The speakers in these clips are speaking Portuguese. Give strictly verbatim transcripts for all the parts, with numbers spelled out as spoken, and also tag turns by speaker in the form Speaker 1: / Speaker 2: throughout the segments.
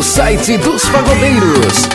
Speaker 1: site dos pagodeiros.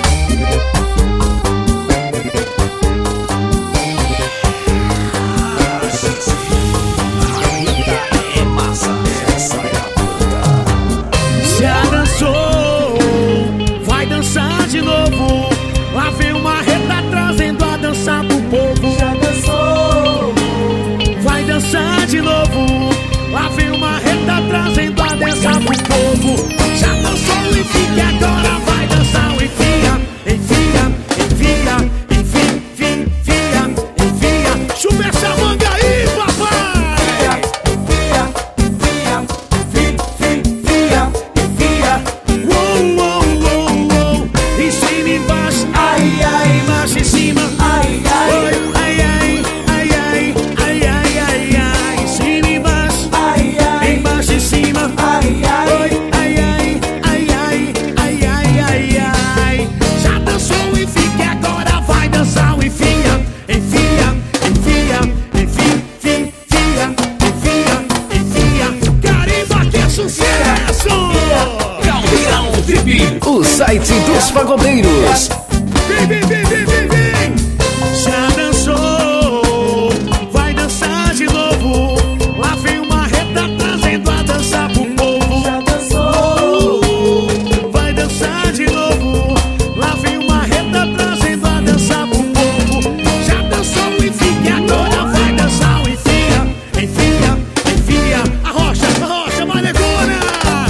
Speaker 2: Já dançou, vai dançar de novo. Lá vem uma reta trazendo a dança pro povo. Já dançou, vai dançar de novo. Lá vem uma reta trazendo a dança pro povo. Já dançou e fica, agora vai dançar o enfia. Enfia, enfia, enfia, enfia, enfia. Chupa essa manga aí, papai. Enfia, enfia, enfia, enfia, enfia. Uou, uou, uou, uou. Em cima e embaixo, ai, ai, embaixo e cima. Ai, ai, ai, ai, ai, ai, ai, ai, ai, ai. Em cima e embaixo, ai, ai, embaixo e cima. Ai, ai, ai, ai, ai, ai, ai, ai, ai, ai. Já dançou e fica, agora vai dançar o enfia. Enfia, enfia, enfia, enfia, enfia, enfia. Carimba que é sucesso!
Speaker 1: Caldeirão T V, o site dos pagodeiros.
Speaker 2: Vem, vem, vem, vem, vem, vem. Já dançou, vai dançar de novo. Lá vem uma reta trazendo a dança pro povo. Já dançou, vai dançar de novo. Lá vem uma reta trazendo a dança pro povo. Já dançou e fica, agora vai dançar o enfia. Enfia, enfia, arrocha, arrocha, malegona.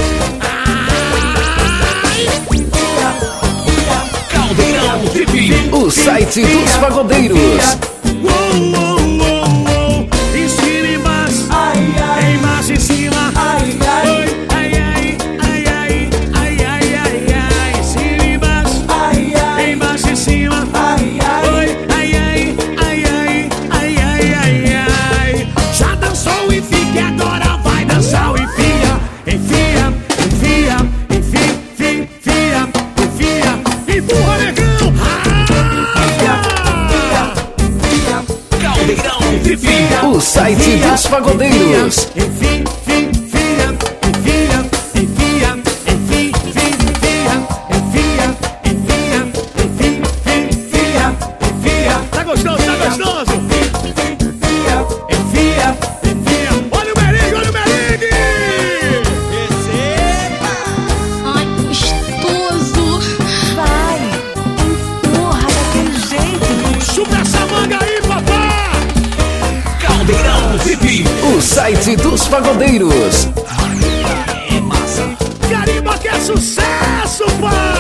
Speaker 1: Caldeirão T V, o site dos pagodeiros.
Speaker 2: Uou, uou, uou, uou. Em cima e embaixo, ai, ai, embaixo e cima. Ai, ai, ai, ai, ai, ai, ai, ai, ai, ai. Em cima e embaixo, ai, ai, embaixo e cima. Ai, ai, ai, ai, ai, ai, ai, ai, ai, ai. Já dançou e fica, agora vai dançar o enfia. Enfia, enfia, enfia, enfia, enfia. Empurra, negão.
Speaker 1: Caldeirão T V, o site dos pagodeiros.
Speaker 2: Enfim, enfim, enfia, enfia, enfia, enfim, enfia, enfia, enfia, enfim, enfia, enfia. Tá gostoso, tá gostoso? Enfia, enfia, enfia. Olha o merengue, olha o merengue! Receba!
Speaker 3: Ai, gostoso! Vai, empurra daquele jeito.
Speaker 2: Chupa essa manga aí, papai!
Speaker 1: Caldeirão T V, o site dos pagodeiros.
Speaker 2: Carimba que é sucesso, pai!